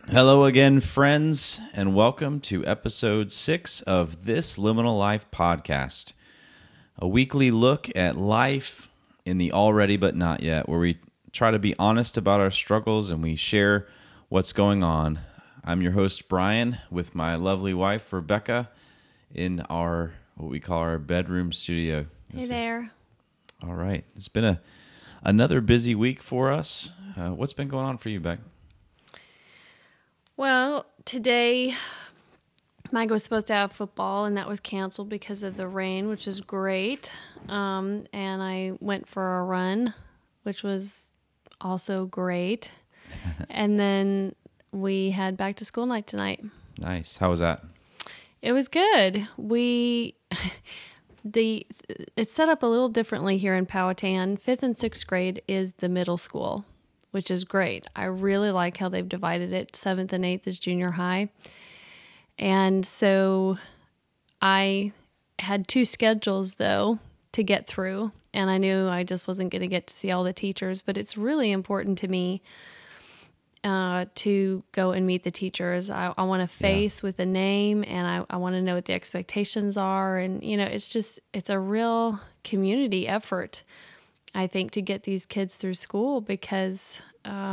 Hello again, friends, and welcome to episode 6 of This Liminal Life podcast, a weekly look at life in the already but not yet, where we try to be honest about our struggles and we share what's going on. I'm your host, Brian, with my lovely wife, Rebecca, in our, what we call our bedroom studio. Hey there. All right. It's been another busy week for us. What's been going on for you, Beck? Well, today Mike was supposed to have football, and that was canceled because of the rain, which is great. And I went for a run, which was also great. And then we had back to school night tonight. Nice. How was that? It was good. It's set up a little differently here in Powhatan. 5th and 6th grade is the middle school, which is great. I really like how they've divided it. 7th and 8th is junior high. And so I had 2 schedules, though, to get through. And I knew I just wasn't going to get to see all the teachers. But it's really important to me to go and meet the teachers. I want a face with a name, and I want to know what the expectations are. And, it's a real community effort, I think, to get these kids through school because,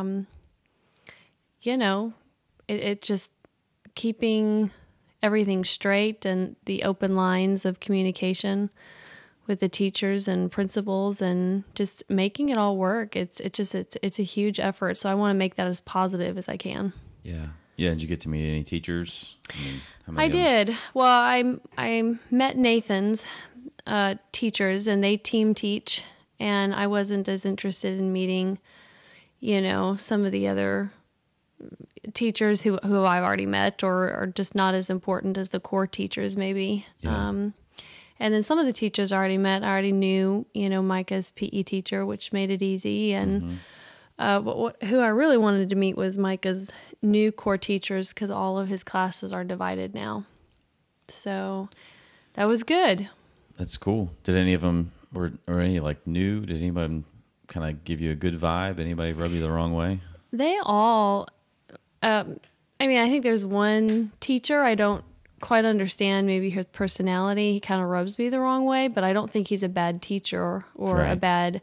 it just keeping everything straight and the open lines of communication with the teachers and principals and just making it all work. It's a huge effort. So I want to make that as positive as I can. Yeah. Yeah. Did you get to meet any teachers? I did. Well, I met Nathan's teachers, and they team teach. And I wasn't as interested in meeting, some of the other teachers who I've already met or are just not as important as the core teachers maybe. Yeah. And then some of the teachers I already met, I already knew, Micah's PE teacher, which made it easy. And who I really wanted to meet was Micah's new core teachers because all of his classes are divided now. So that was good. That's cool. Did any of them or any new? Did anybody kind of give you a good vibe? Anybody rub you the wrong way? They all, I think there's one teacher I don't quite understand maybe his personality. He kind of rubs me the wrong way, but I don't think he's a bad teacher or a bad,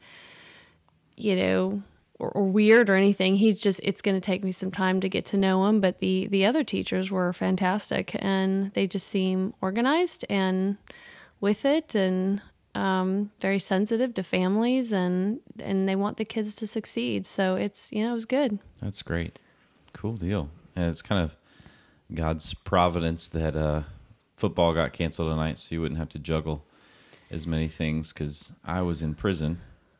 or weird or anything. It's going to take me some time to get to know him. But the other teachers were fantastic, and they just seem organized and with it and very sensitive to families, and they want the kids to succeed. So it's, it was good. That's great. Cool deal. And it's kind of God's providence that football got canceled tonight so you wouldn't have to juggle as many things because I was in prison.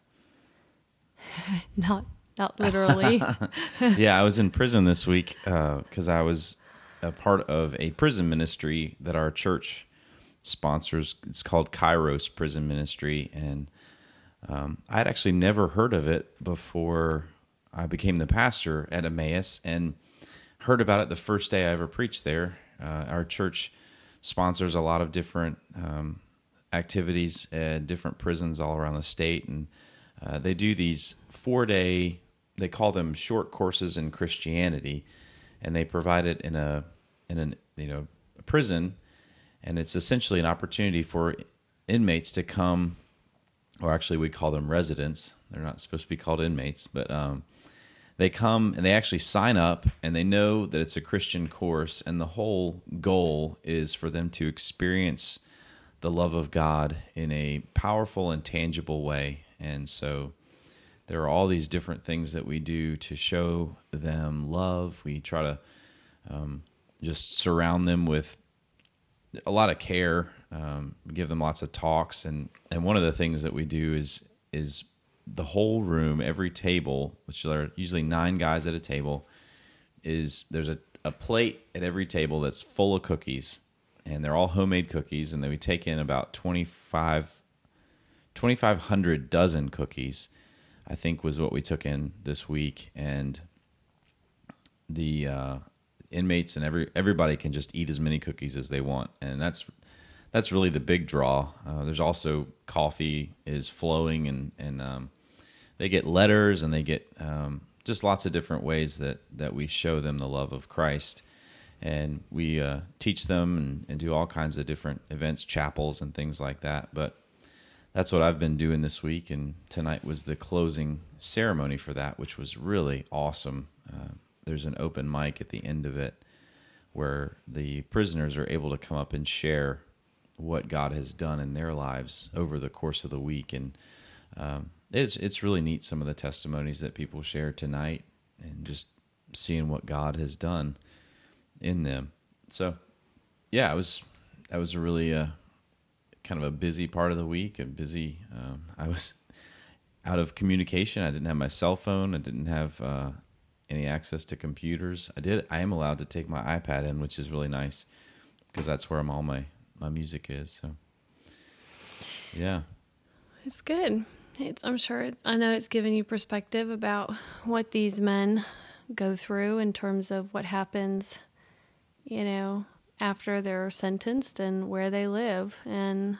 Not literally. Yeah, I was in prison this week because I was a part of a prison ministry that our church sponsors. It's called Kairos Prison Ministry, and I had actually never heard of it before I became the pastor at Emmaus, and heard about it the first day I ever preached there. Our church sponsors a lot of different activities at different prisons all around the state, and they do these 4-day, they call them short courses in Christianity, and they provide it in a prison, and it's essentially an opportunity for inmates to come, or actually we call them residents. They're not supposed to be called inmates, but they come and they actually sign up, and they know that it's a Christian course, and the whole goal is for them to experience the love of God in a powerful and tangible way. And so there are all these different things that we do to show them love. We try to just surround them with a lot of care, give them lots of talks, and one of the things that we do is the whole room, every table, which are usually 9 guys at a table, there's a plate at every table that's full of cookies, and they're all homemade cookies, and then we take in about 2,500 dozen cookies, I think was what we took in this week, and the inmates and everybody can just eat as many cookies as they want, and that's really the big draw. There's also coffee is flowing, and they get letters, and they get just lots of different ways that we show them the love of Christ. And we teach them and do all kinds of different events, chapels and things like that. But that's what I've been doing this week. And tonight was the closing ceremony for that, which was really awesome. There's an open mic at the end of it where the prisoners are able to come up and share what God has done in their lives over the course of the week. And it's really neat, some of the testimonies that people share tonight and just seeing what God has done in them. So, yeah, that was a really kind of a busy part of the week. And busy. I was out of communication. I didn't have my cell phone. I didn't have any access to computers. I am allowed to take my iPad in, which is really nice because that's where all my music is. So, yeah, It's good. I know it's given you perspective about what these men go through in terms of what happens, after they're sentenced and where they live. And,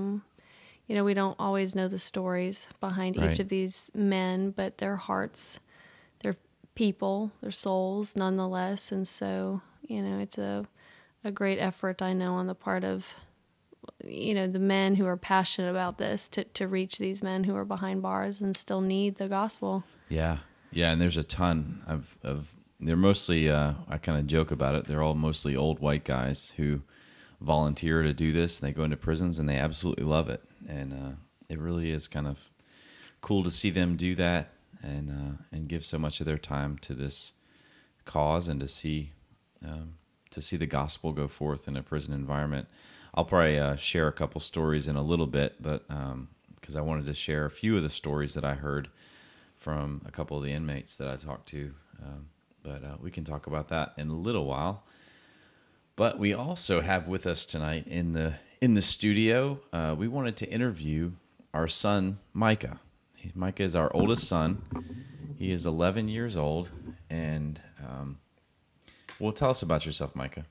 we don't always know the stories behind Right. each of these men, but their hearts, their people, their souls nonetheless. And so, it's a great effort, I know, on the part of, the men who are passionate about this to reach these men who are behind bars and still need the gospel. yeah, and there's a ton of they're mostly, I kind of joke about it, they're all mostly old white guys who volunteer to do this. They go into prisons and they absolutely love it. And it really is kind of cool to see them do that and give so much of their time to this cause and to see the gospel go forth in a prison environment. I'll probably share a couple stories in a little bit, but because I wanted to share a few of the stories that I heard from a couple of the inmates that I talked to. But we can talk about that in a little while. But we also have with us tonight in the studio, we wanted to interview our son, Micah. Micah is our oldest son. He is 11 years old. And well, tell us about yourself, Micah.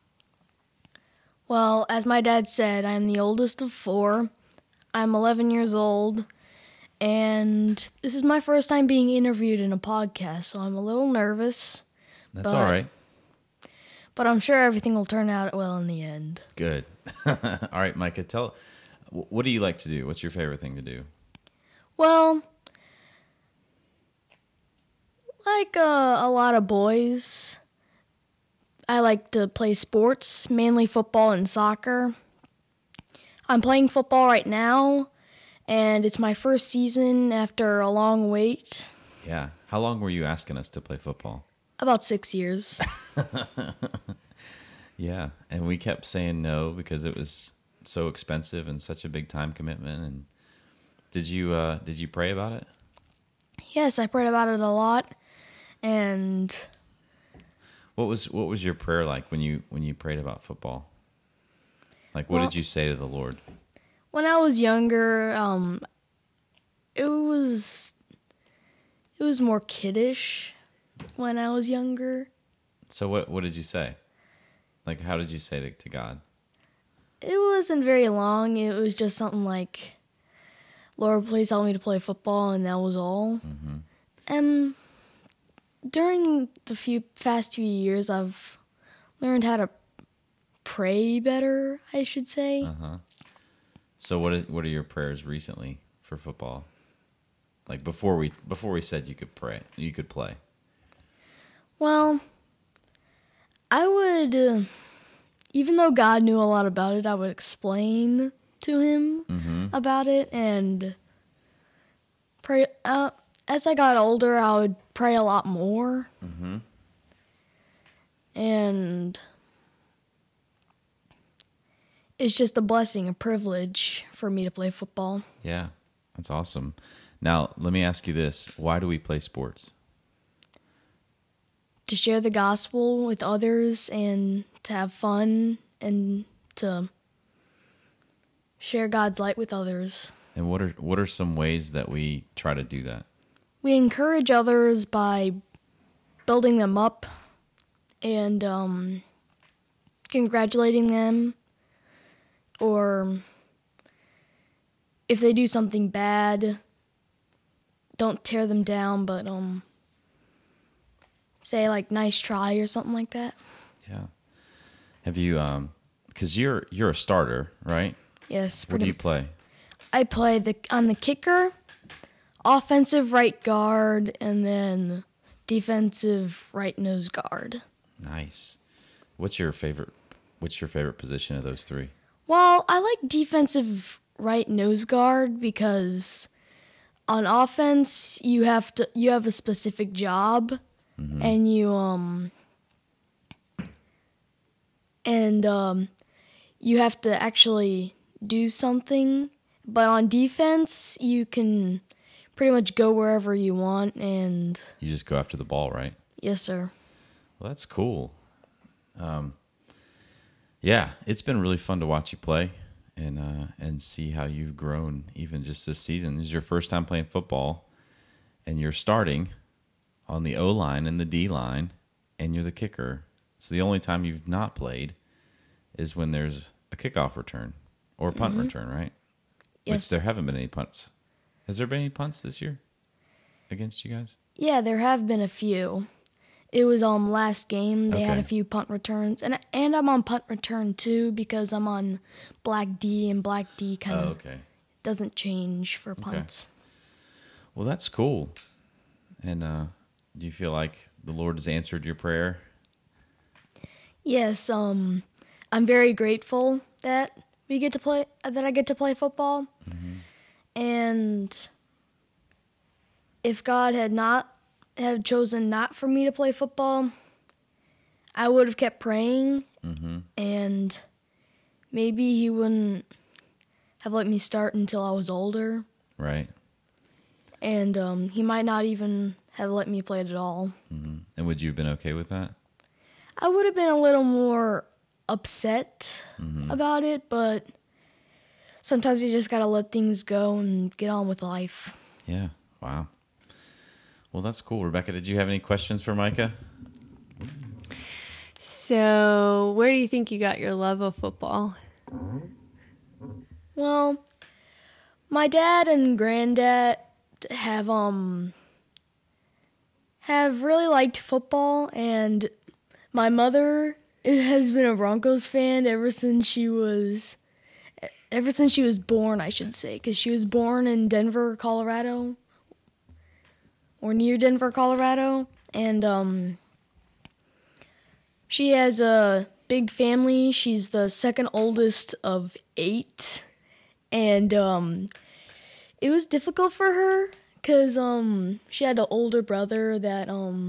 Well, as my dad said, I'm the oldest of 4. I'm 11 years old. And this is my first time being interviewed in a podcast, so I'm a little nervous. That's all right. But I'm sure everything will turn out well in the end. Good. All right, Micah, what do you like to do? What's your favorite thing to do? Well, like a lot of boys, I like to play sports, mainly football and soccer. I'm playing football right now, and it's my first season after a long wait. Yeah. How long were you asking us to play football? About 6 years. Yeah, and we kept saying no because it was so expensive and such a big time commitment. And did you pray about it? Yes, I prayed about it a lot, and What was your prayer like when you prayed about football? Like, what did you say to the Lord? when I was younger, it was more kiddish when I was younger. So what did you say? Like, how did you say to God? It wasn't very long. It was just something like, Lord, please help me to play football, and that was all. Mm-hmm. And during the past few years, I've learned how to pray better, I should say. Uh-huh. So what are your prayers recently for football? Like before we said you could play. Well, I would, even though God knew a lot about it, I would explain to him about it and pray. As I got older, I would pray a lot more. Mm-hmm. And it's just a blessing, a privilege for me to play football. Yeah, that's awesome. Now, let me ask you this. Why do we play sports? To share the gospel with others and to have fun and to share God's light with others. And what are some ways that we try to do that? We encourage others by building them up and congratulating them, or if they do something bad, don't tear them down, but say like nice try or something like that. Yeah. Have you because you're a starter, right? Yes, What do you play? I play on the kicker, offensive right guard, and then defensive right nose guard. Nice. What's your favorite position of those three? Well, I like defensive right nose guard because on offense you have a specific job, and you have to actually do something. But on defense, you can pretty much go wherever you want, and You just go after the ball, right? yes, sir. Well, that's cool. Yeah, it's been really fun to watch you play and see how you've grown even just this season. This is your first time playing football, and you're starting on the O line and the D line, and you're the kicker. So the only time you've not played is when there's a kickoff return or a punt return, right? Yes. Which there haven't been any punts. Has there been any punts this year against you guys? Yeah, there have been a few. It was last game. They had a Okay. few punt returns, and I'm on punt return too because I'm on Black D, and Black D kind Oh, of okay. doesn't change for punts. Well, that's cool. And do you feel like the Lord has answered your prayer? Yes, I'm very grateful that I get to play football. And if God had chosen not for me to play football, I would have kept praying, and maybe He wouldn't have let me start until I was older, Right. and He might not even have let me play it at all. And would you have been okay with that? I would have been a little more upset about it, but sometimes you just gotta let things go and get on with life. Yeah. Wow. Well, that's cool. Rebecca, did you have any questions for Micah? So, where do you think you got your love of football? Well, my dad and granddad have really liked football, and my mother has been a Broncos fan ever since she was born, I should say, because she was born in Denver, Colorado, or near Denver, Colorado, and she has a big family. She's the second oldest of 8, and it was difficult for her because she had an older brother that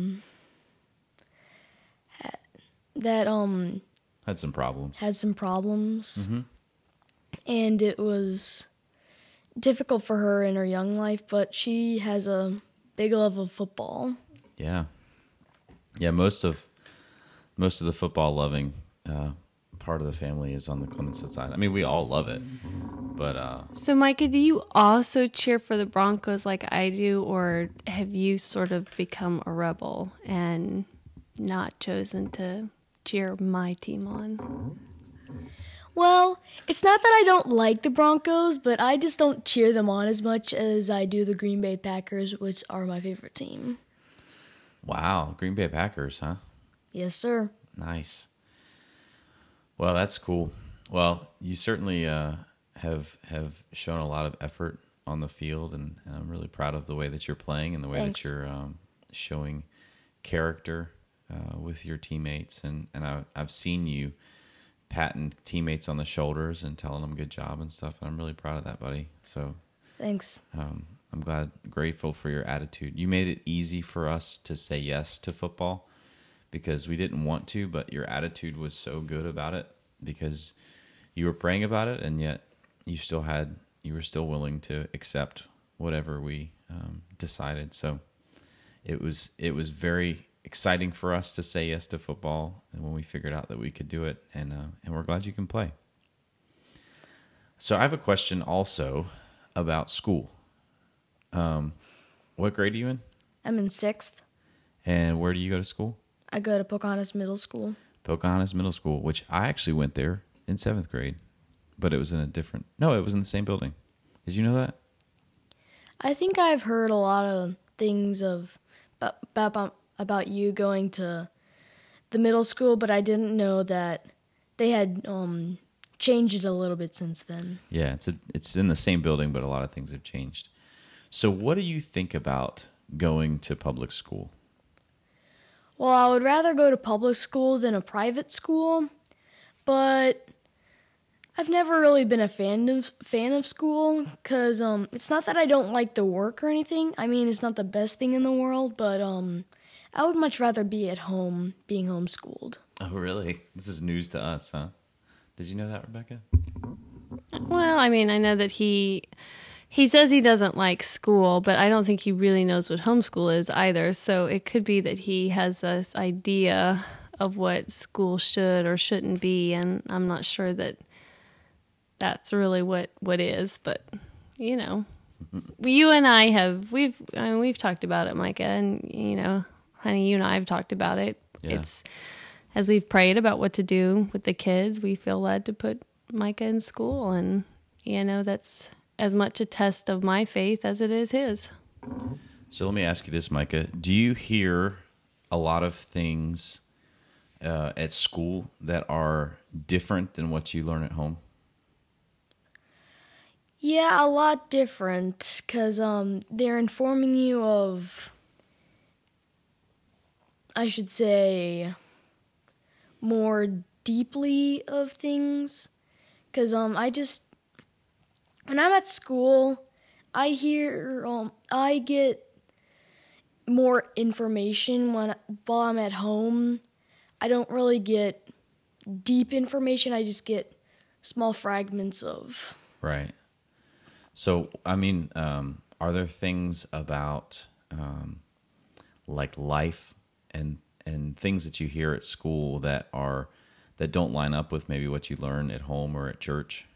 Had some problems. had some problems, and it was difficult for her in her young life, but she has a big love of football. Yeah. Yeah, most of the football loving part of the family is on the Clemenson side. I mean, we all love it. But So, Micah, do you also cheer for the Broncos like I do, or have you sort of become a rebel and not chosen to cheer my team on? Well, it's not that I don't like the Broncos, but I just don't cheer them on as much as I do the Green Bay Packers, which are my favorite team. wow, Green Bay Packers, huh? Yes, sir. Nice. Well, that's cool. Well, you certainly have shown a lot of effort on the field, and I'm really proud of the way that you're playing and the way Thanks. that you're showing character with your teammates. And I've seen you patting teammates on the shoulders and telling them good job and stuff. And I'm really proud of that, buddy. So Thanks. I'm grateful for your attitude. You made it easy for us to say yes to football because we didn't want to, but your attitude was so good about it because you were praying about it, and yet you were still willing to accept whatever we decided. So it was very exciting for us to say yes to football, and when we figured out that we could do it, and we're glad you can play. So I have a question also about school. What grade are you in? I'm in 6th. And where do you go to school? I go to Pocahontas Middle School. Pocahontas Middle School, which I actually went there in 7th grade, but it was in it was in the same building. Did you know that? I think I've heard a lot of things about about you going to the middle school, but I didn't know that they had changed it a little bit since then. Yeah, it's in the same building, but a lot of things have changed. So what do you think about going to public school? Well, I would rather go to public school than a private school, but I've never really been a fan of school because it's not that I don't like the work or anything. I mean, it's not the best thing in the world, but I would much rather be at home being homeschooled. Oh, really? This is news to us, huh? Did you know that, Rebecca? Well, I mean, I know that he says he doesn't like school, but I don't think he really knows what homeschool is either. So it could be that he has this idea of what school should or shouldn't be, and I'm not sure that that's really what is. But you know, you and I we've talked about it, Micah, and you know, honey, you and I have talked about it. Yeah. It's as we've prayed about what to do with the kids, we feel led to put Micah in school, and you know, that's as much a test of my faith as it is his. So let me ask you this, Micah. Do you hear a lot of things at school that are different than what you learn at home? Yeah, a lot different because they're informing you of, I should say, more deeply of things. Because when I'm at school, I get more information while I'm at home. I don't really get deep information. I just get small fragments of. Right. So, I mean, are there things about like life and things that you hear at school that don't line up with maybe what you learn at home or at church?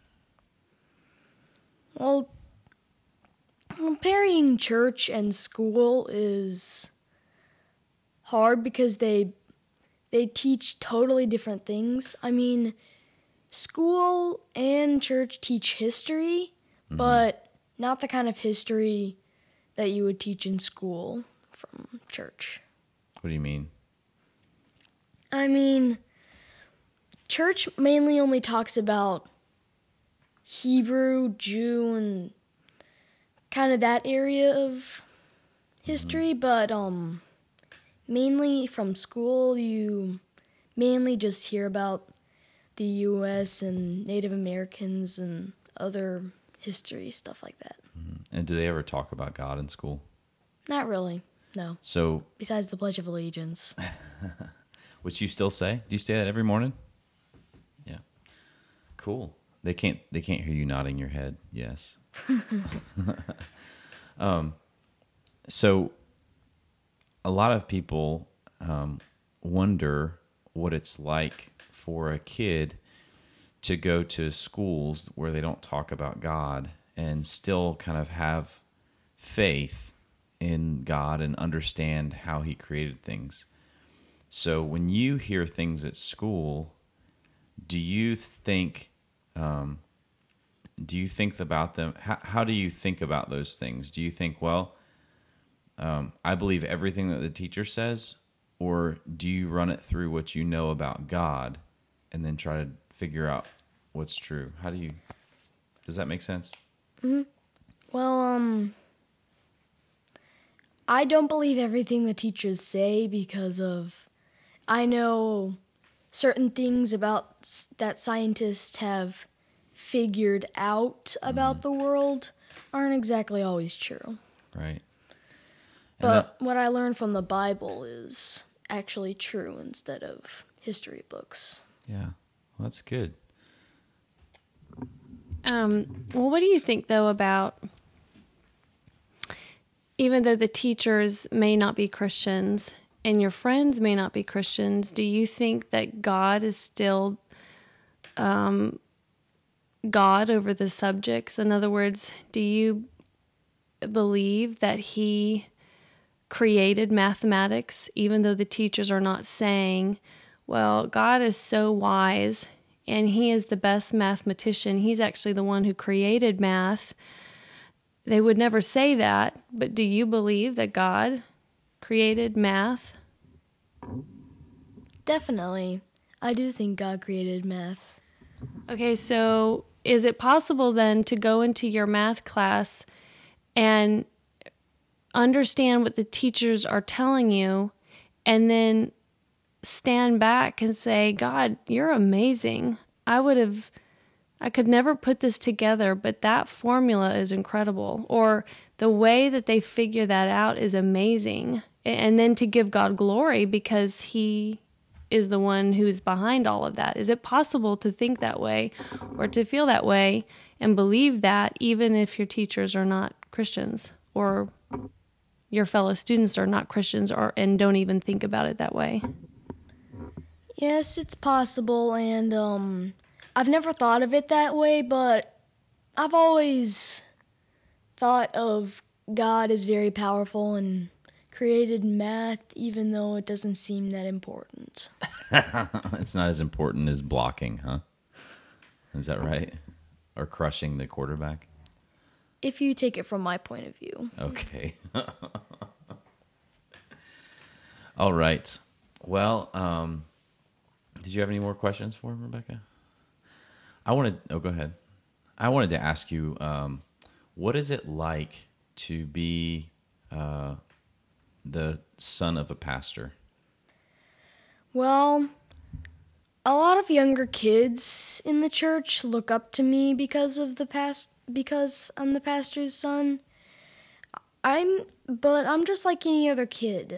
Well, comparing church and school is hard because they teach totally different things. I mean, school and church teach history, but not the kind of history that you would teach in school from church. What do you mean? I mean, church mainly only talks about Hebrew, Jew, and kind of that area of history, but mainly from school, you mainly just hear about the U.S. and Native Americans and other history, stuff like that. And do they ever talk about God in school? Not really, no. So, Besides the Pledge of Allegiance. which you still say? Do you say that every morning? Yeah. Cool. They can't hear you nodding your head. Yes. So a lot of people wonder what it's like for a kid to go to schools where they don't talk about God and still kind of have faith in God and understand how he created things. So when you hear things at school, do you think about them? How do you think about those things? Do you think, well, I believe everything that the teacher says, or do you run it through what you know about God and then try to figure out what's true? Does that make sense? Mm-hmm. Well, I don't believe everything the teachers say because I know certain things about that scientists have figured out about the world aren't exactly always true. Right. But what I learned from the Bible is actually true instead of history books. Yeah, well, that's good. Well, what do you think, though, about even though the teachers may not be Christians and your friends may not be Christians, do you think that God is still God over the subjects? In other words, do you believe that he created mathematics, even though the teachers are not saying, well, God is so wise and he is the best mathematician. He's actually the one who created math. They would never say that, but do you believe that God created math? Definitely. I do think God created math. Okay, so is it possible then to go into your math class and understand what the teachers are telling you and then stand back and say, God, you're amazing. I could never put this together, but that formula is incredible. Or the way that they figure that out is amazing. And then to give God glory because he is the one who's behind all of that. Is it possible to think that way or to feel that way and believe that even if your teachers are not Christians or your fellow students are not Christians and don't even think about it that way? Yes, it's possible, and I've never thought of it that way, but I've always thought of God as very powerful and created math, even though it doesn't seem that important. It's not as important as blocking, huh? Is that right? Or crushing the quarterback? If you take it from my point of view. Okay. All right. Well, did you have any more questions for him, Rebecca? Go ahead. I wanted to ask you, what is it like to be the son of a pastor? Well, a lot of younger kids in the church look up to me because I'm the pastor's son. But I'm just like any other kid.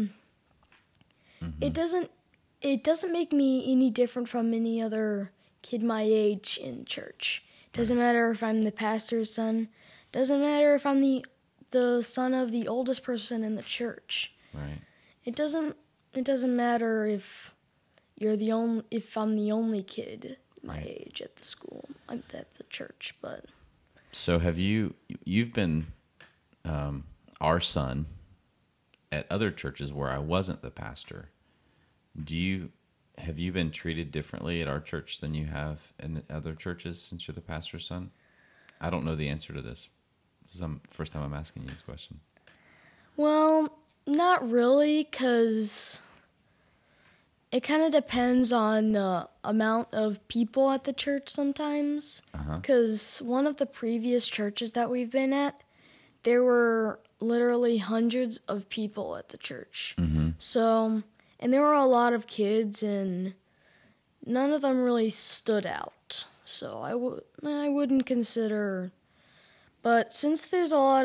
It doesn't make me any different from any other kid my age in church. Doesn't matter if I'm the pastor's son. Doesn't matter if I'm the son of the oldest person in the church. Right. It doesn't matter if I'm the only kid my age at the school. I'm at the church, but So you've been our son at other churches where I wasn't the pastor. Have you been treated differently at our church than you have in other churches since you're the pastor's son? I don't know the answer to this. This is the first time I'm asking you this question. well, not really, 'cause it kind of depends on the amount of people at the church sometimes. Because one of the previous churches that we've been at, there were literally hundreds of people at the church. So, and there were a lot of kids, and none of them really stood out. So I wouldn't consider. But since there's not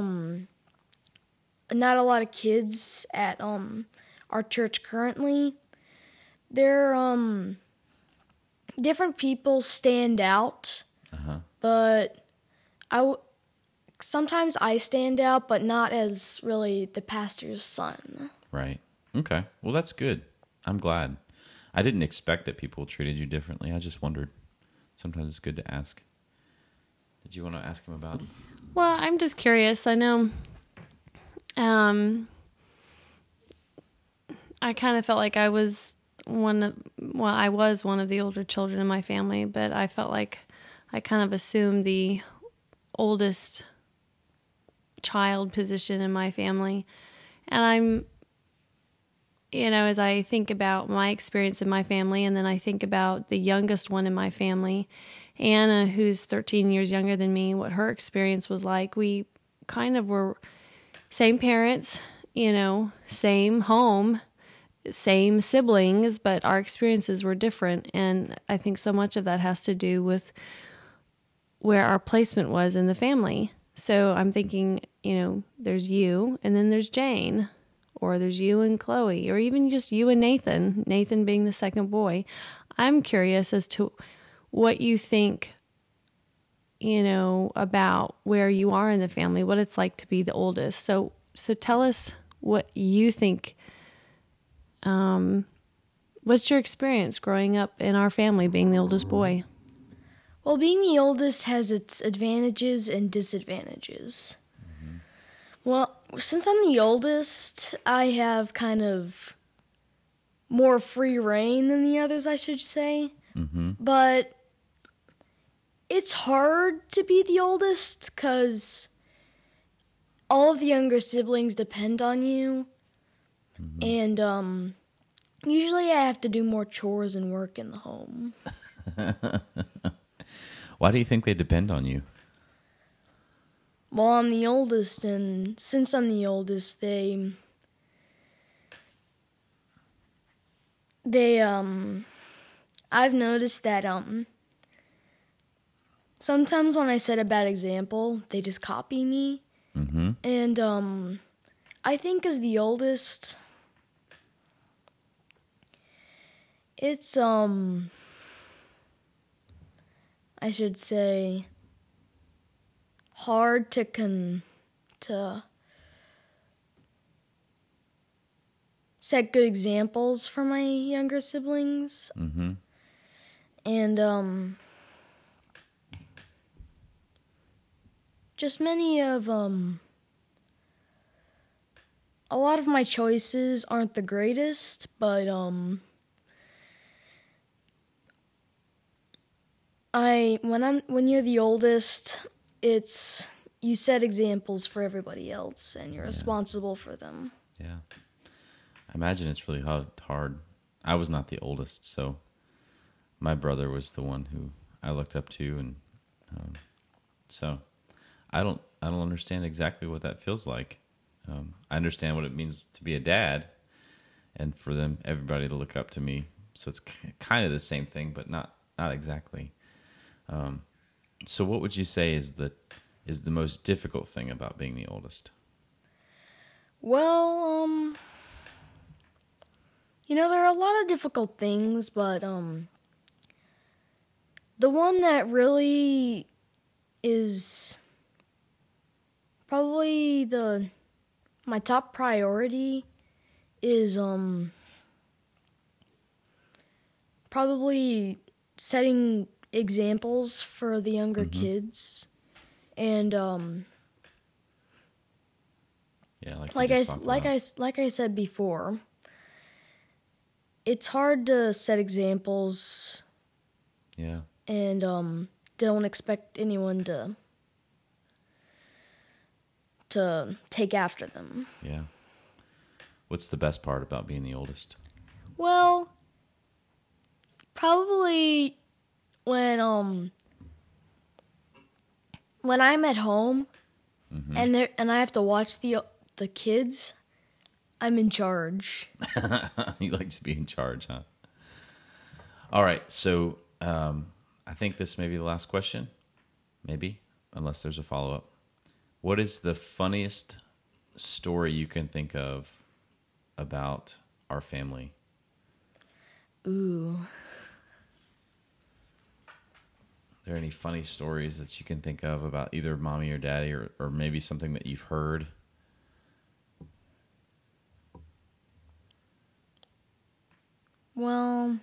a lot of kids at our church currently, different people stand out. But sometimes I stand out, but not as really the pastor's son. Right. Okay. Well, that's good. I'm glad. I didn't expect that people treated you differently. I just wondered. Sometimes it's good to ask. Did you want to ask him about? Well, I'm just curious. I know I kind of felt like I was one of the older children in my family, but I felt like I kind of assumed the oldest child position in my family. And as I think about my experience in my family, and then I think about the youngest one in my family, Anna, who's 13 years younger than me, what her experience was like. We kind of were same parents, same home, same siblings, but our experiences were different. And I think so much of that has to do with where our placement was in the family. So I'm thinking, there's you, and then there's Jane, or there's you and Chloe, or even just you and Nathan being the second boy. I'm curious as to what you think, about where you are in the family, what it's like to be the oldest. So tell us what you think. What's your experience growing up in our family being the oldest boy? Well, being the oldest has its advantages and disadvantages. Well, since I'm the oldest, I have kind of more free reign than the others, I should say. But it's hard to be the oldest because all of the younger siblings depend on you. And Usually I have to do more chores and work in the home. Why do you think they depend on you? Well, I'm the oldest, and since I'm the oldest, I've noticed that, sometimes when I set a bad example, they just copy me. Mm-hmm. And, I think as the oldest, it's, I should say, hard to set good examples for my younger siblings. Mm-hmm. And just many of a lot of my choices aren't the greatest, but when you're the oldest, it's you set examples for everybody else and you're responsible for them. Yeah. I imagine it's really hard. I was not the oldest, so my brother was the one who I looked up to, and so I don't understand exactly what that feels like. I understand what it means to be a dad, and for everybody to look up to me. So it's kind of the same thing, but not exactly. So what would you say is the most difficult thing about being the oldest? Well, there are a lot of difficult things, but the one that really is probably my top priority is probably setting examples for the younger kids, and Yeah, like I said before, it's hard to set examples. Yeah. And don't expect anyone to take after them. Yeah. What's the best part about being the oldest? Well, probably when I'm at home and I have to watch the kids, I'm in charge. You like to be in charge, huh? All right, so I think this may be the last question, maybe, unless there's a follow-up. What is the funniest story you can think of about our family? Ooh. Are there any funny stories that you can think of about either mommy or daddy, or maybe something that you've heard? Well,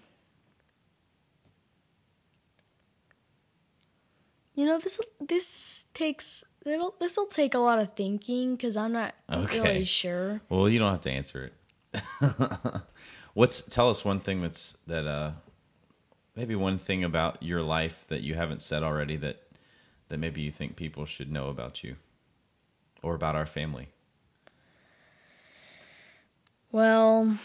this'll take a lot of thinking because I'm not really sure. Well, you don't have to answer it. Tell us one thing that maybe one thing about your life that you haven't said already that maybe you think people should know about you or about our family. Well,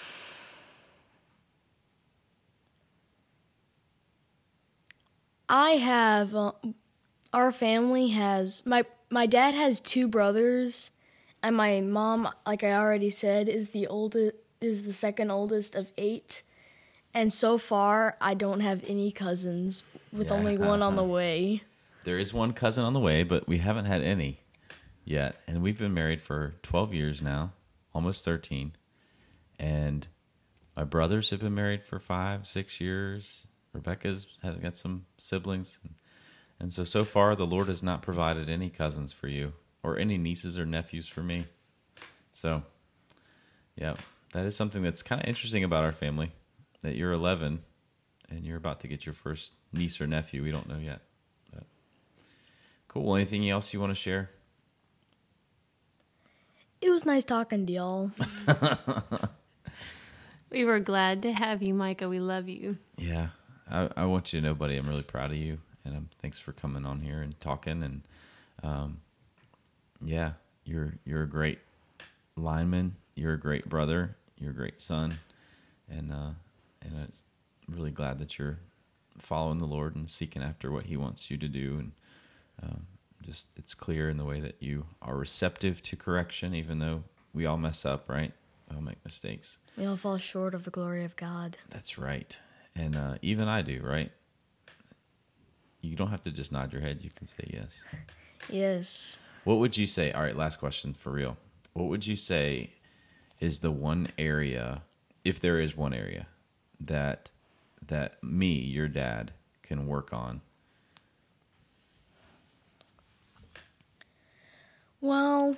I have our family has my dad has 2 brothers, and my mom, like I already said, is the second oldest of 8. And so far, I don't have any cousins, with only one on the way. There is one cousin on the way, but we haven't had any yet. And we've been married for 12 years now, almost 13. And my brothers have been married for 5, 6 years. Rebecca's has got some siblings. And so far, the Lord has not provided any cousins for you or any nieces or nephews for me. So, yeah, that is something that's kind of interesting about our family, that you're 11 and you're about to get your first niece or nephew. We don't know yet. But cool. Well, anything else you want to share? It was nice talking to y'all. We were glad to have you, Micah. We love you. Yeah. I want you to know, buddy, I'm really proud of you. And thanks for coming on here and talking. And yeah, you're a great lineman. You're a great brother. You're a great son. and it's really glad that you're following the Lord and seeking after what He wants you to do, and just it's clear in the way that you are receptive to correction, even though we all mess up, right? We all make mistakes. We all fall short of the glory of God. That's right, and even I do, right? You don't have to just nod your head; you can say yes. Yes. What would you say? All right, last question for real. What would you say is the one area, if there is one area, that me, your dad, can work on? Well,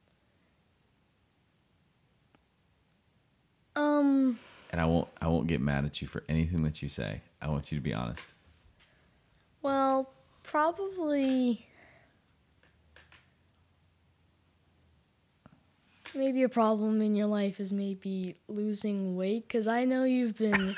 And I won't get mad at you for anything that you say. I want you to be honest. well, probably maybe a problem in your life is maybe losing weight, because I know you've been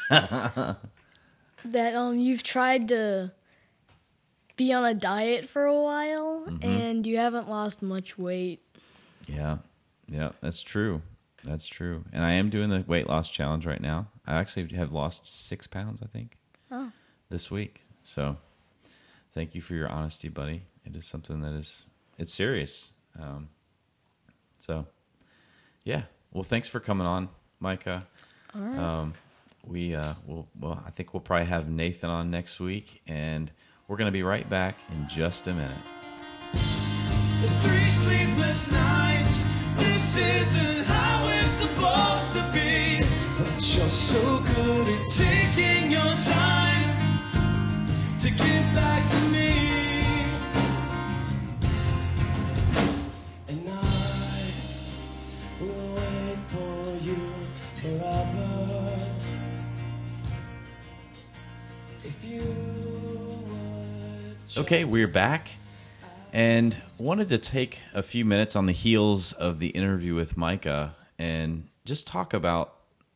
you've tried to be on a diet for a while, and you haven't lost much weight. Yeah, that's true. That's true. And I am doing the weight loss challenge right now. I actually have lost 6 pounds, I think, this week. So thank you for your honesty, buddy. It is something that it's serious. So, yeah. Well, thanks for coming on, Micah. All right. I think we'll probably have Nathan on next week, and we're going to be right back in just a minute. 3 sleepless nights. This isn't how it's supposed to be. But you're so good at taking your time to get back to me. And I will wait for you forever. If you would. Okay, we're back. And wanted to take a few minutes on the heels of the interview with Micah and just talk about,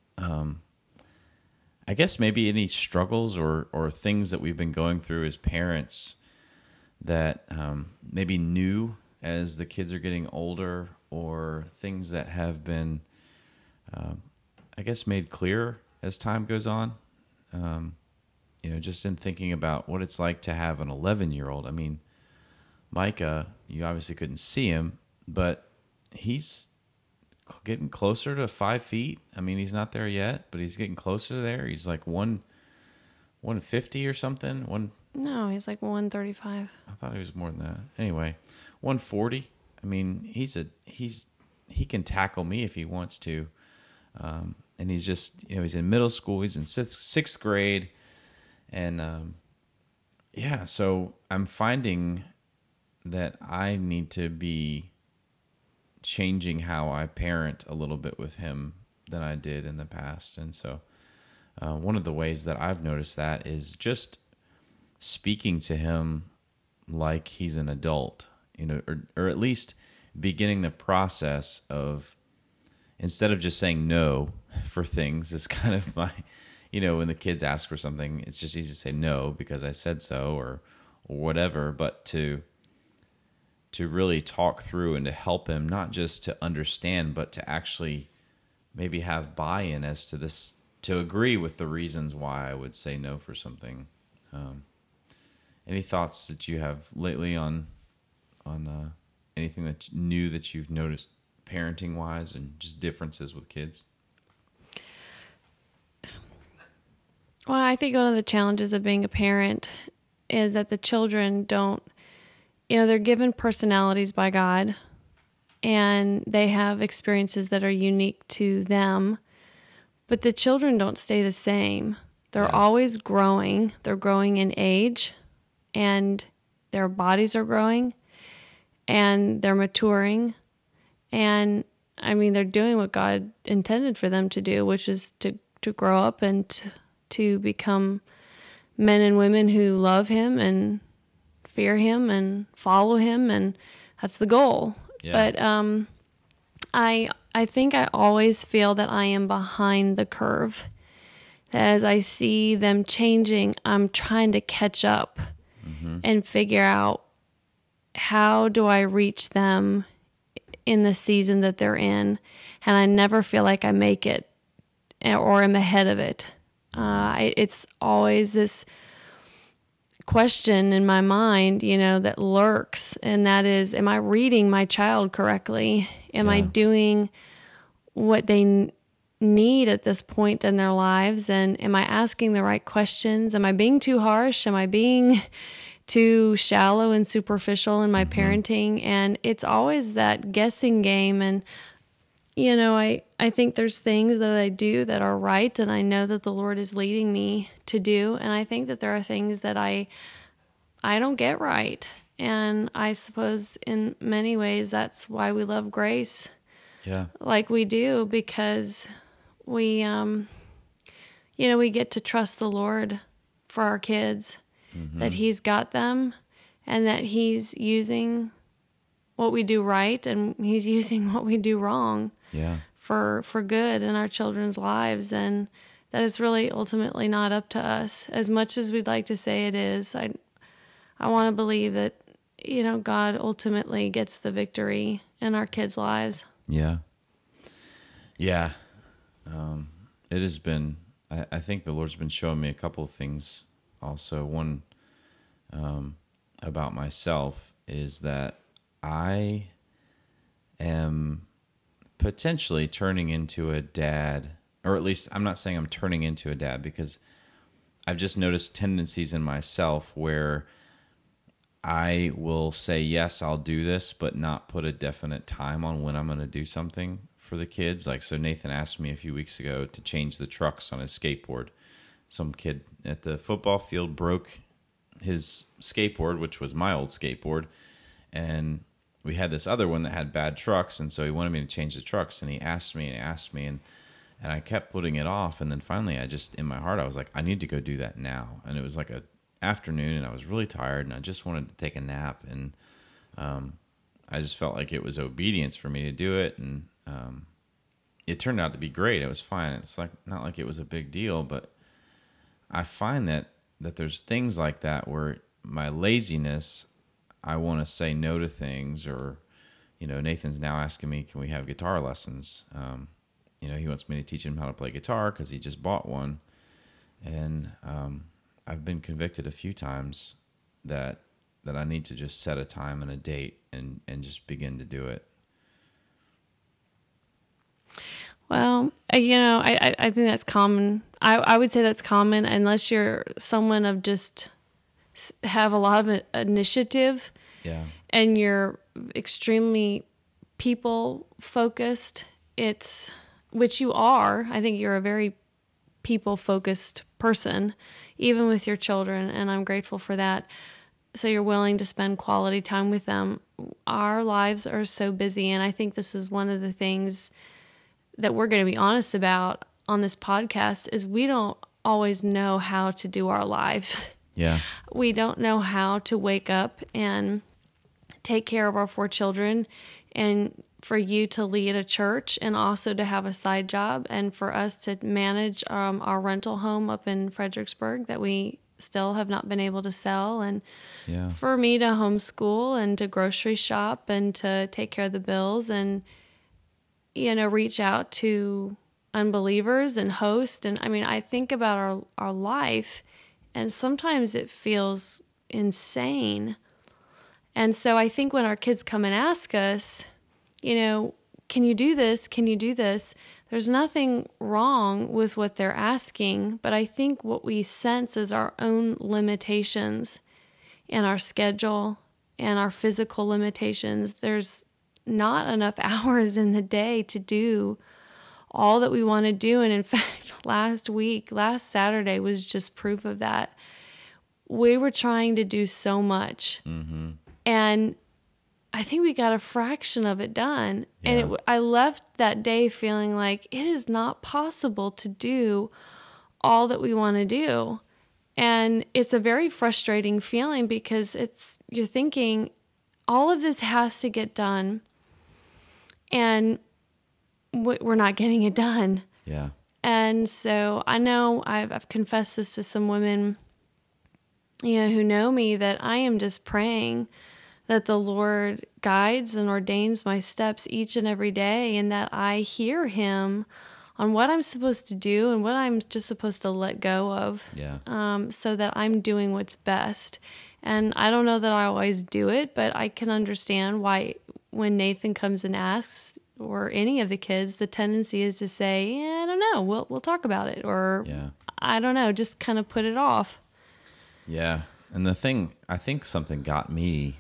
I guess, maybe any struggles or things that we've been going through as parents that maybe new as the kids are getting older, or things that have been, I guess, made clearer as time goes on. Just in thinking about what it's like to have an 11-year-old. I mean, Micah, you obviously couldn't see him, but he's getting closer to 5 feet. I mean, he's not there yet, but he's getting closer to there. He's like 150 or something. No, he's like 135. I thought he was more than that. Anyway, 140. I mean, he can tackle me if he wants to. And he's just, he's in middle school. He's in sixth grade. And, so I'm finding that I need to be changing how I parent a little bit with him than I did in the past. And so one of the ways that I've noticed that is just speaking to him like he's an adult, or at least beginning the process of, instead of just saying no for things, is kind of my, when the kids ask for something, it's just easy to say no because I said so or whatever, but to really talk through and to help him, not just to understand, but to actually maybe have buy-in as to this, to agree with the reasons why I would say no for something. Any thoughts that you have lately on anything that new that you've noticed parenting-wise and just differences with kids? Well, I think one of the challenges of being a parent is that the children don't, they're given personalities by God, and they have experiences that are unique to them, but the children don't stay the same. They're always growing. They're growing in age, and their bodies are growing, and they're maturing. And I mean, they're doing what God intended for them to do, which is to grow up and to become men and women who love Him and fear Him and follow Him, and that's the goal. Yeah. But I think I always feel that I am behind the curve. As I see them changing, I'm trying to catch up and figure out, how do I reach them in the season that they're in? And I never feel like I make it or am ahead of it. It's always this question in my mind, that lurks, and that is, am I reading my child correctly? Am I doing what they need at this point in their lives? And am I asking the right questions? Am I being too harsh? Am I being too shallow and superficial in my parenting? And it's always that guessing game. And, I think there's things that I do that are right, and I know that the Lord is leading me to do. And I think that there are things that I don't get right. And I suppose in many ways that's why we love Grace. Yeah. Like we do, because we, we get to trust the Lord for our kids, that He's got them, and that He's using what we do right, and He's using what we do wrong for good in our children's lives, and that it's really ultimately not up to us as much as we'd like to say it is. I want to believe that, God ultimately gets the victory in our kids' lives. Yeah. Yeah. It has been, I think the Lord's been showing me a couple of things also. One, about myself is that I am potentially turning into a dad, or at least I'm not saying I'm turning into a dad, because I've just noticed tendencies in myself where I will say, yes, I'll do this, but not put a definite time on when I'm going to do something for the kids. Like, so Nathan asked me a few weeks ago to change the trucks on his skateboard. Some kid at the football field broke his skateboard, which was my old skateboard, and we had this other one that had bad trucks, and so he wanted me to change the trucks, and he asked me, and I kept putting it off, and then finally I just, in my heart, I was like, I need to go do that now. And it was like a afternoon, and I was really tired, and I just wanted to take a nap, and I just felt like it was obedience for me to do it, and it turned out to be great. It was fine. It's like not like it was a big deal, but I find that there's things like that where my laziness, I want to say no to things, or Nathan's now asking me, can we have guitar lessons? He wants me to teach him how to play guitar because he just bought one, and I've been convicted a few times that I need to just set a time and a date and just begin to do it. Well, I think that's common. I would say that's common unless you're someone of just have a lot of initiative. Yeah. And you're extremely people focused. Which you are. I think you're a very people focused person, even with your children, and I'm grateful for that. So you're willing to spend quality time with them. Our lives are so busy, and I think this is one of the things that we're going to be honest about on this podcast is we don't always know how to do our lives. Yeah. We don't know how to wake up and take care of our 4 children, and for you to lead a church, and also to have a side job, and for us to manage our rental home up in Fredericksburg that we still have not been able to sell, and for me to homeschool and to grocery shop and to take care of the bills and reach out to unbelievers and host. And I think about our life, and sometimes it feels insane. And so I think when our kids come and ask us, can you do this? Can you do this? There's nothing wrong with what they're asking, but I think what we sense is our own limitations in our schedule and our physical limitations. There's not enough hours in the day to do all that we want to do. And in fact, last Saturday was just proof of that. We were trying to do so much. Mm-hmm. And I think we got a fraction of it done. Yeah. And I left that day feeling like it is not possible to do all that we want to do. And it's a very frustrating feeling because you're thinking all of this has to get done, and we're not getting it done. Yeah. And so I know I've confessed this to some women, who know me, that I am just praying that the Lord guides and ordains my steps each and every day, and that I hear Him on what I'm supposed to do and what I'm just supposed to let go of. Yeah. So that I'm doing what's best. And I don't know that I always do it, but I can understand why when Nathan comes and asks, or any of the kids, the tendency is to say, I don't know, we'll talk about it, or Yeah. I don't know, just kind of put it off. Yeah. And the thing, I think something got me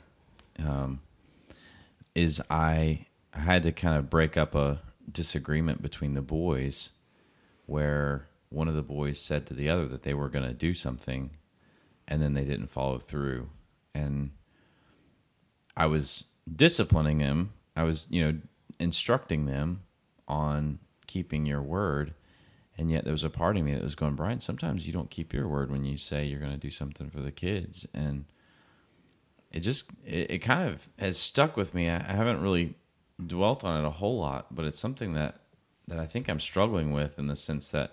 is I had to kind of break up a disagreement between the boys where one of the boys said to the other that they were going to do something and then they didn't follow through. And I was disciplining them. I was, instructing them on keeping your word. And yet there was a part of me that was going, Brian, sometimes you don't keep your word when you say you're going to do something for the kids. And it kind of has stuck with me. I haven't really dwelt on it a whole lot, but it's something that I think I'm struggling with, in the sense that,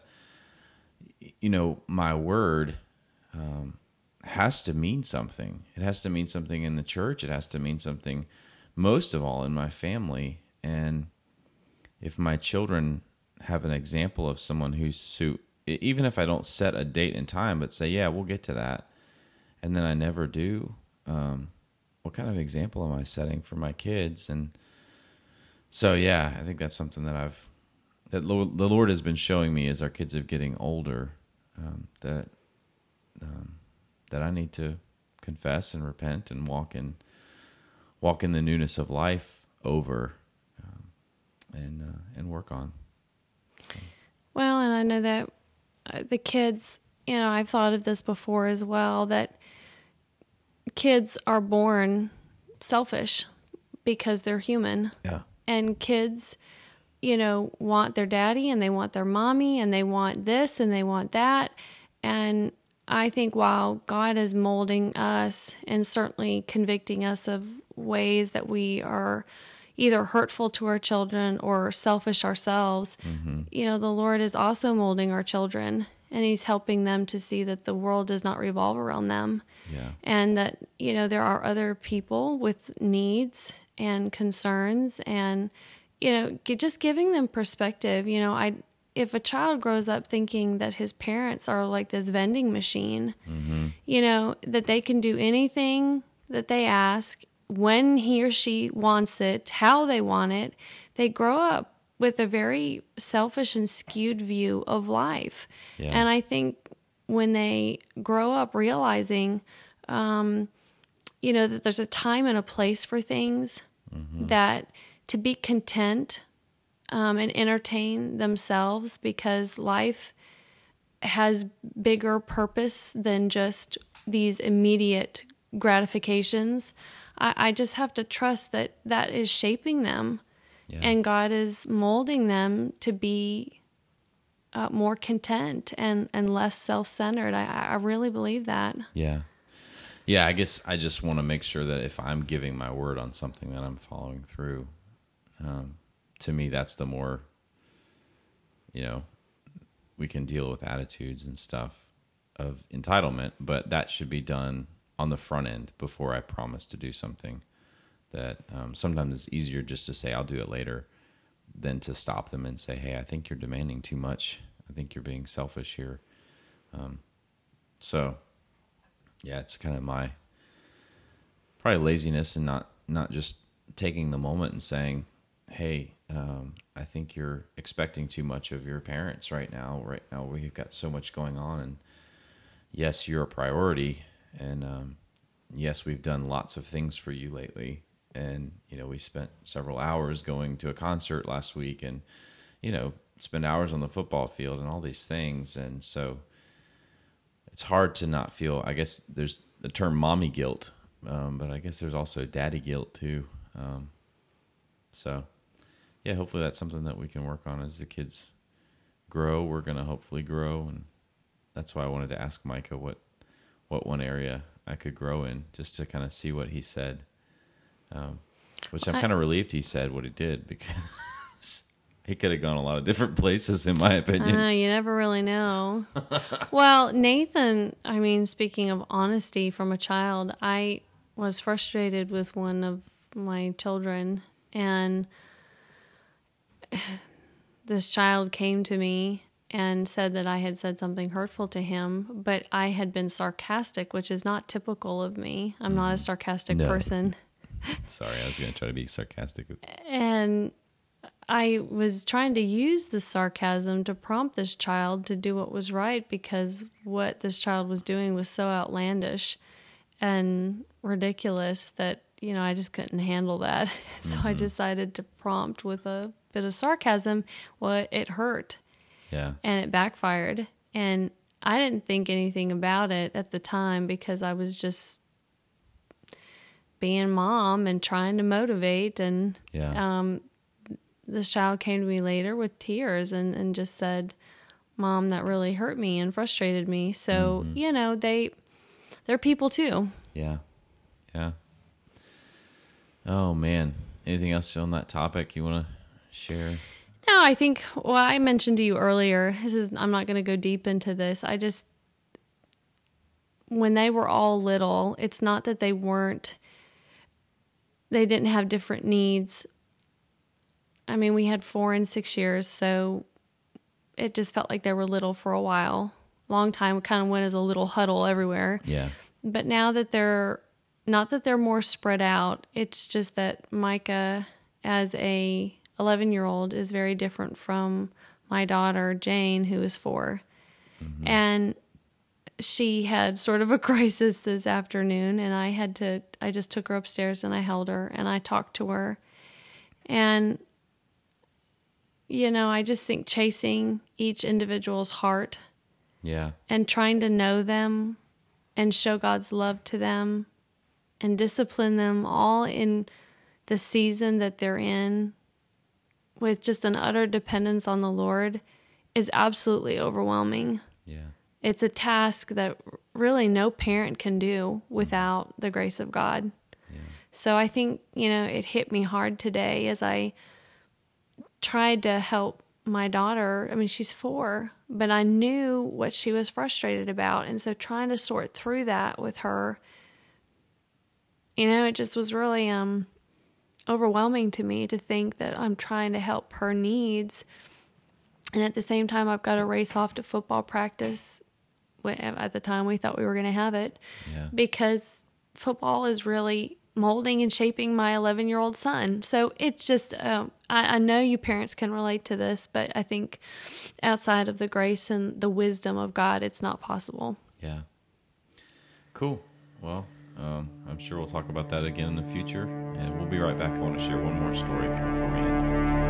my word has to mean something. It has to mean something in the church. It has to mean something, most of all, in my family. And if my children have an example of someone who, even if I don't set a date and time, but say, yeah, we'll get to that, and then I never do, what kind of example am I setting for my kids? And so, yeah, I think that's something that the Lord has been showing me as our kids are getting older, that I need to confess and repent and walk in the newness of life over, and work on. So. Well, and I know that the kids, I've thought of this before as well, that kids are born selfish because they're human. Yeah. And kids, want their daddy and they want their mommy and they want this and they want that. And I think while God is molding us and certainly convicting us of ways that we are either hurtful to our children or selfish ourselves, the Lord is also molding our children, and He's helping them to see that the world does not revolve around them. Yeah. And that, there are other people with needs and concerns, and, just giving them perspective. If a child grows up thinking that his parents are like this vending machine, that they can do anything that they ask, when he or she wants it, how they want it, they grow up with a very selfish and skewed view of life. Yeah. And I think when they grow up realizing, that there's a time and a place for things, that to be content and entertain themselves, because life has bigger purpose than just these immediate gratifications. I just have to trust that is shaping them, and God is molding them to be more content and less self-centered. I really believe that. Yeah. Yeah, I guess I just want to make sure that if I'm giving my word on something, that I'm following through. To me, that's the more, we can deal with attitudes and stuff of entitlement, but that should be done on the front end before I promise to do something. That sometimes it's easier just to say, I'll do it later, than to stop them and say, hey, I think you're demanding too much. I think you're being selfish here. So, yeah, it's kind of my probably laziness and not just taking the moment and saying, hey, I think you're expecting too much of your parents right now. Right now, we've got so much going on, and yes, you're a priority, and yes, we've done lots of things for you lately, and we spent several hours going to a concert last week, and spend hours on the football field and all these things, and so it's hard to not feel. I guess there's the term mommy guilt, but I guess there's also daddy guilt too. So. Yeah, hopefully that's something that we can work on as the kids grow. We're going to hopefully grow, and that's why I wanted to ask Micah what one area I could grow in, just to kind of see what he said, which I'm kind of relieved he said what he did, because he could have gone a lot of different places, in my opinion. You never really know. Well, Nathan, speaking of honesty from a child, I was frustrated with one of my children, and this child came to me and said that I had said something hurtful to him, but I had been sarcastic, which is not typical of me. I'm not a sarcastic No. person. Sorry, I was going to try to be sarcastic. And I was trying to use the sarcasm to prompt this child to do what was right, because what this child was doing was so outlandish and ridiculous that, I just couldn't handle that. So I decided to prompt with a bit of sarcasm. Well, it hurt. Yeah. And it backfired. And I didn't think anything about it at the time because I was just being mom and trying to motivate. And Yeah. this child came to me later with tears and just said, Mom, that really hurt me and frustrated me. So, they're people too. Yeah. Yeah. Oh, man. Anything else on that topic you want to share? No, I think, I mentioned to you earlier, I'm not going to go deep into this. When they were all little, it's not that they didn't have different needs. I mean, we had 4 and 6 years, so it just felt like they were little for a while. Long time, we kind of went as a little huddle everywhere. Yeah. But now that not that they're more spread out, it's just that Micah, as a 11-year-old, is very different from my daughter, Jane, who is 4. Mm-hmm. And she had sort of a crisis this afternoon, and I just took her upstairs and I held her and I talked to her. And, I just think chasing each individual's heart Yeah. and trying to know them and show God's love to them and discipline them all in the season that they're in with just an utter dependence on the Lord is absolutely overwhelming. Yeah. It's a task that really no parent can do without the grace of God. Yeah. So I think, it hit me hard today as I tried to help my daughter. I mean, she's 4, but I knew what she was frustrated about. And so trying to sort through that with her, it just was really overwhelming to me to think that I'm trying to help her needs. And at the same time, I've got to race off to football practice. At the time, we thought we were going to have it. Yeah. Because football is really molding and shaping my 11-year-old son. So it's just, I know you parents can relate to this, but I think outside of the grace and the wisdom of God, it's not possible. Yeah. Cool. Well, I'm sure we'll talk about that again in the future, and we'll be right back. I want to share one more story before we end.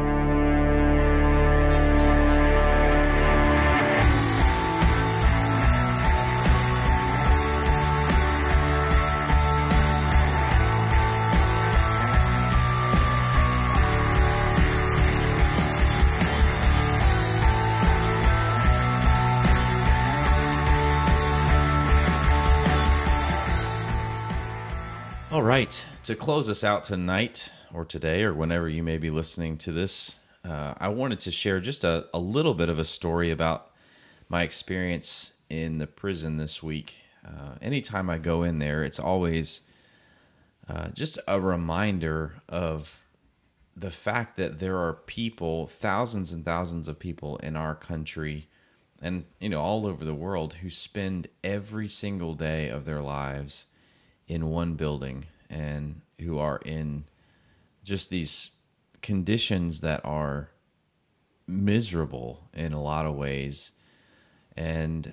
All right, to close us out tonight or today or whenever you may be listening to this, I wanted to share just a little bit of a story about my experience in the prison this week. Anytime I go in there, it's always just a reminder of the fact that there are people, thousands and thousands of people in our country and all over the world who spend every single day of their lives in one building and who are in just these conditions that are miserable in a lot of ways. And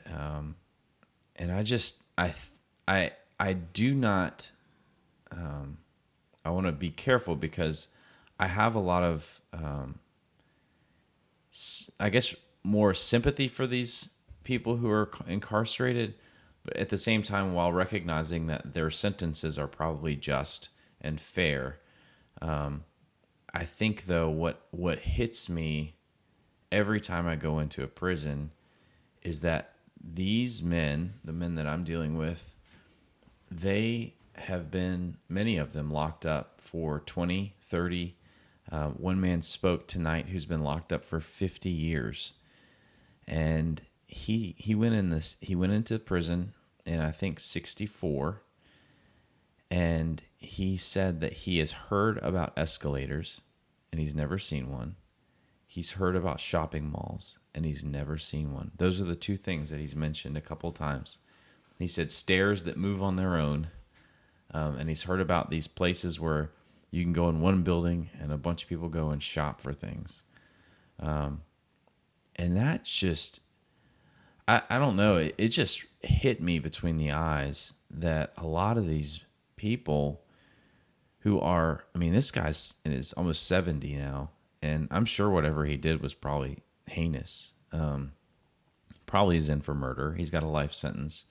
I do not, I want to be careful because I have a lot of, I guess, more sympathy for these people who are incarcerated, but at the same time, while recognizing that their sentences are probably just and fair, I think, though, what hits me every time I go into a prison is that these men, the men that I'm dealing with, they have been, many of them, locked up for 20, 30. One man spoke tonight who's been locked up for 50 years. And he went into prison in, I think, 64, and he said that he has heard about escalators and he's never seen one. he's heard about shopping malls and he's never seen one. Those are the two things that he's mentioned a couple times. He said stairs that move on their own. And he's heard about these places where you can go in one building and a bunch of people go and shop for things. And that's just, I don't know, it just hit me between the eyes that a lot of these people who are, I mean, this guy's almost 70 now, and I'm sure whatever he did was probably heinous. Probably is in for murder. He's got a life sentence.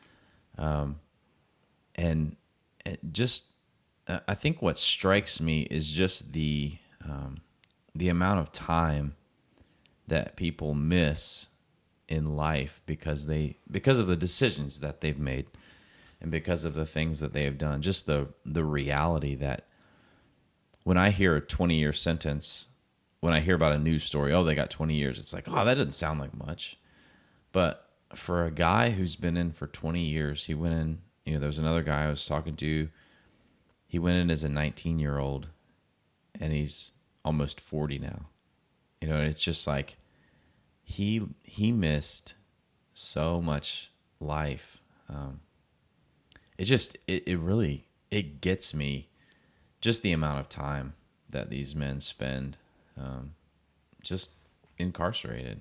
And just, I think what strikes me is just the amount of time that people miss in life because of the decisions that they've made and because of the things that they have done. Just the reality that when I hear a 20-year sentence, when I hear about a news story, oh, they got 20 years, it's like, oh, that doesn't sound like much. But for a guy who's been in for 20 years, he went in, there was another guy I was talking to, he went in as a 19-year-old, and he's almost 40 now. And it's just like he missed so much life. It really gets me, just the amount of time that these men spend just incarcerated.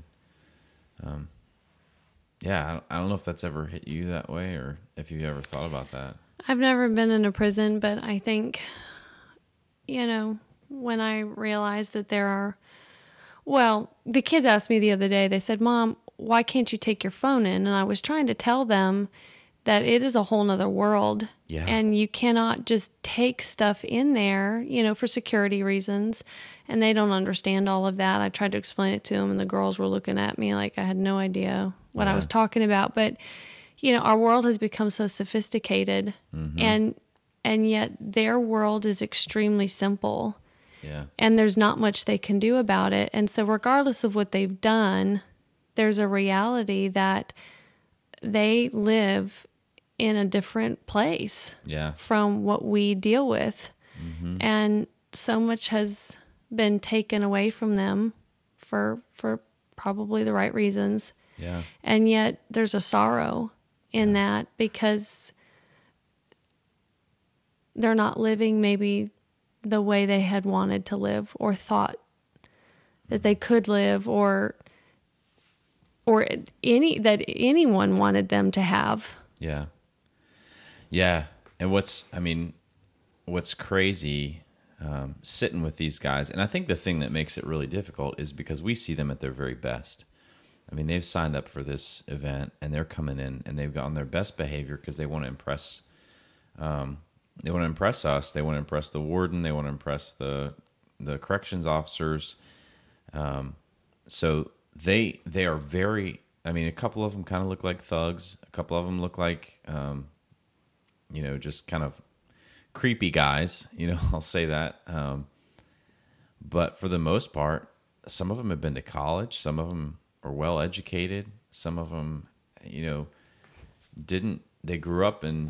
Yeah, I don't know if that's ever hit you that way or if you've ever thought about that. I've never been in a prison, but I think, when I realized that the kids asked me the other day, they said, Mom, why can't you take your phone in? And I was trying to tell them that it is a whole nother world. Yeah. And you cannot just take stuff in there, for security reasons. And they don't understand all of that. I tried to explain it to them, and the girls were looking at me like I had no idea what I was talking about. But, our world has become so sophisticated, and yet their world is extremely simple. Yeah. And there's not much they can do about it. And so regardless of what they've done, there's a reality that they live in a different place from what we deal with. Mm-hmm. And so much has been taken away from them for probably the right reasons. Yeah. And yet there's a sorrow in that because they're not living maybe the way they had wanted to live or thought that they could live or that anyone wanted them to have. Yeah. Yeah. And what's crazy, sitting with these guys, and I think the thing that makes it really difficult is because we see them at their very best. I mean, they've signed up for this event and they're coming in and they've gotten their best behavior because they want to impress, they want to impress us. They want to impress the warden. They want to impress the corrections officers. So they are very, a couple of them kind of look like thugs. A couple of them look like, just kind of creepy guys, I'll say that. But for the most part, some of them have been to college. Some of them are well educated. Some of them, they grew up in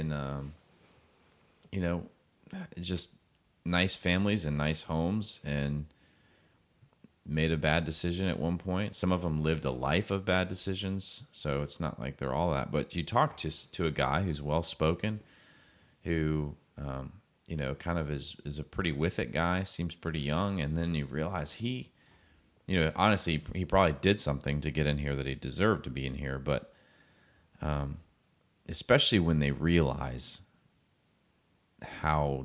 just nice families and nice homes and made a bad decision at one point. Some of them lived a life of bad decisions, so it's not like they're all that. But you talk to a guy who's well-spoken, who, kind of is a pretty with it guy, seems pretty young, and then you realize he, honestly, he probably did something to get in here that he deserved to be in here, but especially when they realize how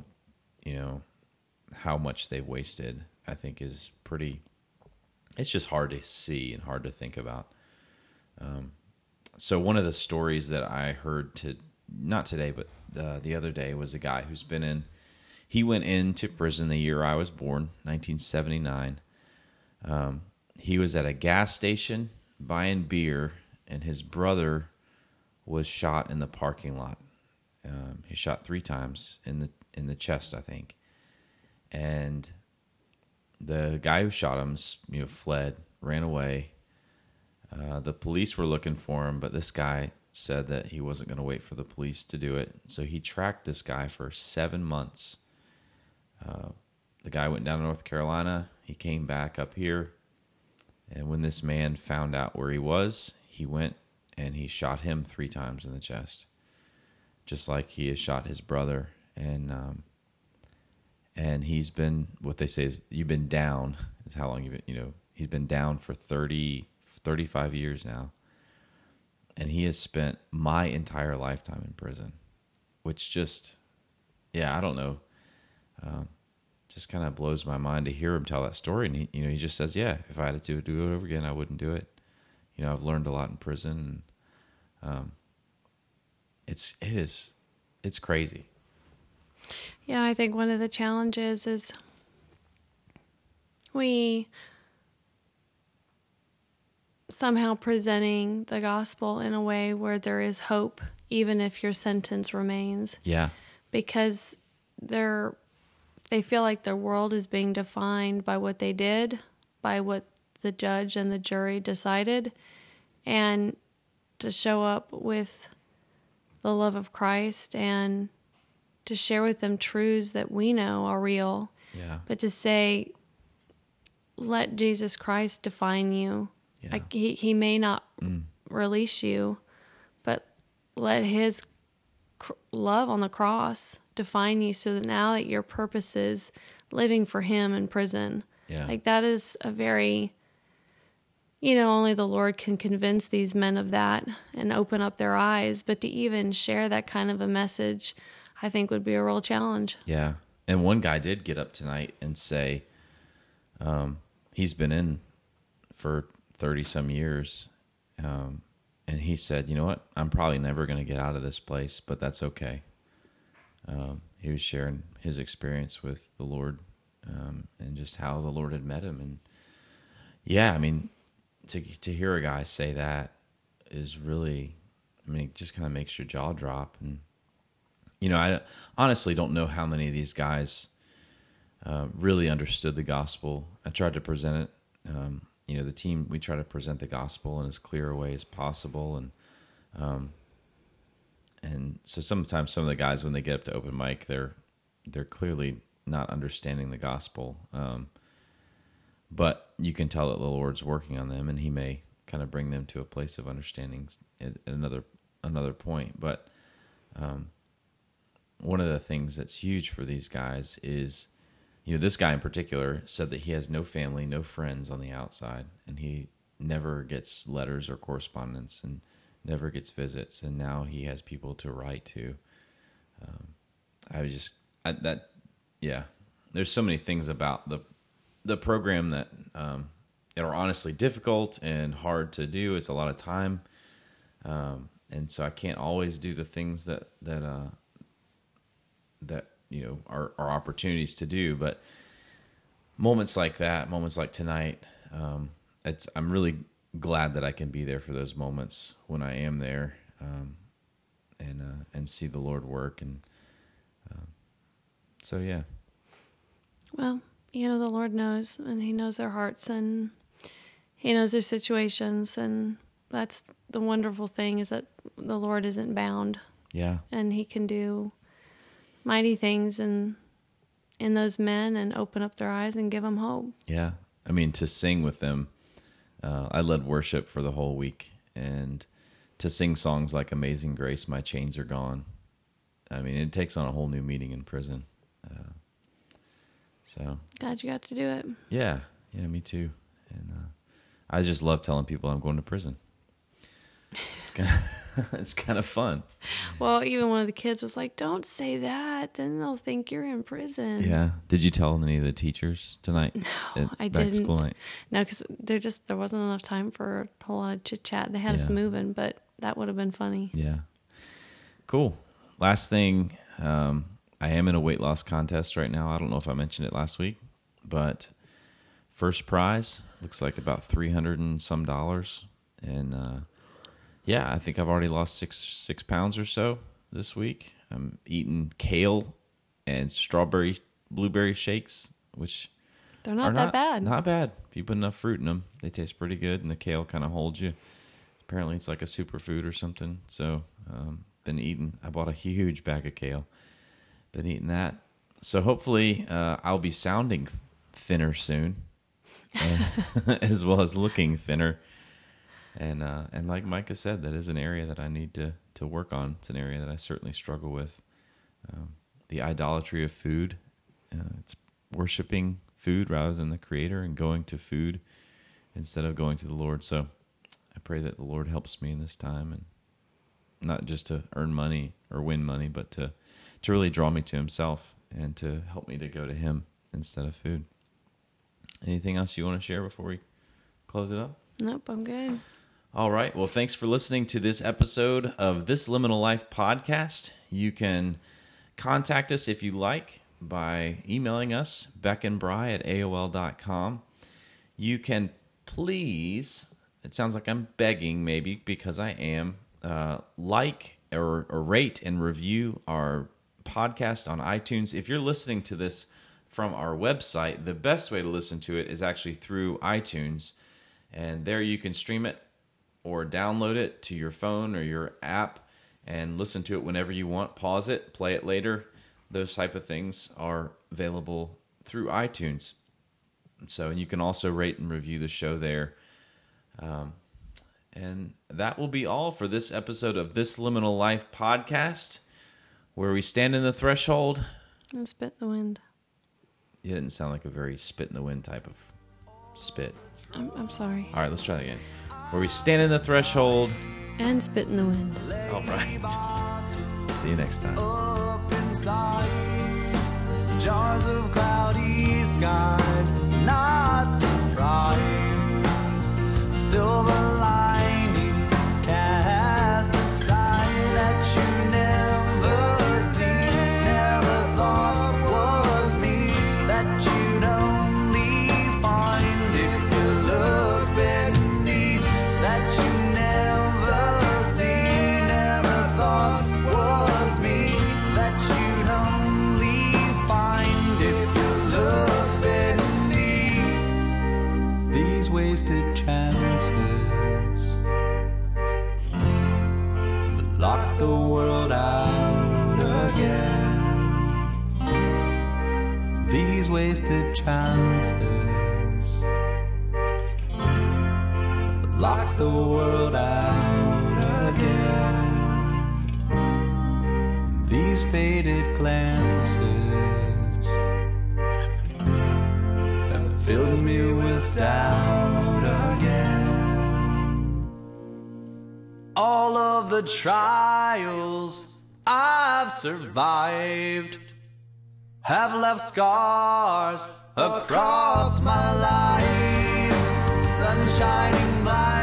much they've wasted, I think is pretty, it's just hard to see and hard to think about. So one of the stories that I heard not today, but the other day was a guy who's he went into prison the year I was born, 1979. He was at a gas station buying beer, and his brother was shot in the parking lot. He shot 3 times in the chest, I think. And the guy who shot him, fled, ran away. The police were looking for him, but this guy said that he wasn't going to wait for the police to do it. So he tracked this guy for 7 months. The guy went down to North Carolina. He came back up here, and when this man found out where he was, he went and he shot him 3 times in the chest, just like he has shot his brother. And he's been, what they say is, you've been down, is how long you've been, he's been down for 35 years now. And he has spent my entire lifetime in prison, which just, I don't know. Just kind of blows my mind to hear him tell that story. And he just says, if I had to do it over again, I wouldn't do it. I've learned a lot in prison, and it's crazy. Yeah, I think one of the challenges is we somehow presenting the gospel in a way where there is hope, even if your sentence remains. Yeah. Because they feel like their world is being defined by what they did, by what the judge and the jury decided, and to show up with the love of Christ and to share with them truths that we know are real. Yeah. But to say, let Jesus Christ define you. Yeah. Like he may not release you, but let his love on the cross define you, so that now that your purpose is living for him in prison. Yeah. Like that is a very, only the Lord can convince these men of that and open up their eyes. But to even share that kind of a message, I think would be a real challenge. Yeah. And one guy did get up tonight and say, he's been in for 30 some years. And he said, you know what? I'm probably never going to get out of this place, but that's okay. He was sharing his experience with the Lord, and just how the Lord had met him. And I mean, to hear a guy say that is really, it just kind of makes your jaw drop. And, I honestly don't know how many of these guys really understood the gospel. I tried to present it. The team, we try to present the gospel in as clear a way as possible. And so sometimes some of the guys, when they get up to open mic, they're clearly not understanding the gospel. But you can tell that the Lord's working on them, and he may kind of bring them to a place of understanding at another point. But one of the things that's huge for these guys is, this guy in particular said that he has no family, no friends on the outside, and he never gets letters or correspondence and never gets visits, and now he has people to write to. There's so many things about the program that are honestly difficult and hard to do. It's a lot of time, and so I can't always do the things that are opportunities to do. But moments like that, moments like tonight, I'm really glad that I can be there for those moments when I am there, and see the Lord work. And so yeah. Well, the Lord knows, and he knows their hearts, and he knows their situations, and that's the wonderful thing, is that the Lord isn't bound. Yeah. And he can do mighty things in those men and open up their eyes and give them hope. Yeah. To sing with them, I led worship for the whole week, and to sing songs like Amazing Grace, My Chains Are Gone. It takes on a whole new meaning in prison. So glad you got to do it. Yeah, me too. And I just love telling people I'm going to prison. It's kind of fun. Well, even one of the kids was like, "Don't say that, then they'll think you're in prison." Yeah. Did you tell any of the teachers tonight? No, I didn't. Back to school night? No, because there wasn't enough time for a whole lot of chit chat. They had us moving, but that would have been funny. Yeah. Cool. Last thing, I am in a weight loss contest right now. I don't know if I mentioned it last week, but first prize looks like about $300 and some. And I think I've already lost six pounds or so this week. I'm eating kale and blueberry shakes, which they're not that bad. Not bad. If you put enough fruit in them, they taste pretty good, and the kale kind of holds you. Apparently, it's like a superfood or something. So, I bought a huge bag of kale. Been eating that. So hopefully I'll be sounding thinner soon. as well as looking thinner. And like Micah said, that is an area that I need to work on. It's an area that I certainly struggle with. The idolatry of food. It's worshiping food rather than the Creator and going to food instead of going to the Lord. So I pray that the Lord helps me in this time, and not just to earn money or win money, but to really draw me to Himself and to help me to go to Him instead of food. Anything else you want to share before we close it up? Nope, I'm good. All right. Well, thanks for listening to this episode of This Liminal Life podcast. You can contact us if you like by emailing us, beckandbry@aol.com. You can please, it sounds like I'm begging maybe, because I am, like or rate and review our podcast on iTunes. If you're listening to this from our website, the best way to listen to it is actually through iTunes. And there you can stream it or download it to your phone or your app and listen to it whenever you want. Pause it, play it later. Those type of things are available through iTunes. And you can also rate and review the show there. And that will be all for this episode of This Liminal Life podcast, where we stand in the threshold And spit in the wind. It didn't sound like a very spit in the wind type of spit. I'm sorry. All right, let's try that again. Where we stand in the threshold And spit in the wind. All right. See you next time. Up inside jars of cloudy skies, not surprised. Silver lining cast aside that you never see, never thought was me, that you'd only find if you look beneath, that you never see, never thought was me, that you'd only find if you look beneath these wasted chances. Lock the world out again. These wasted chances. Lock the world out again. These faded glances have filled me with doubt again. All of the trials I've survived have left scars across my life. Sun shining bright.